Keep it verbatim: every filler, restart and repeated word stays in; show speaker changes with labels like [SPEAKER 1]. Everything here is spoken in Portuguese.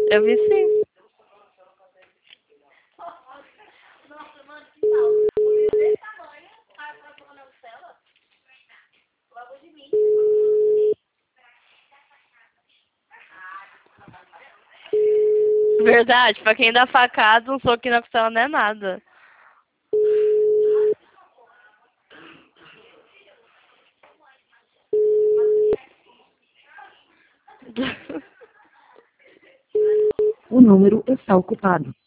[SPEAKER 1] Eu vi sim.
[SPEAKER 2] Nossa, mano, que tal? O livro desse tamanho, o cara tá falando na cela, logo de mim.
[SPEAKER 1] Verdade, pra quem dá facada, um soquinho na costela não é nada.
[SPEAKER 3] O número está ocupado.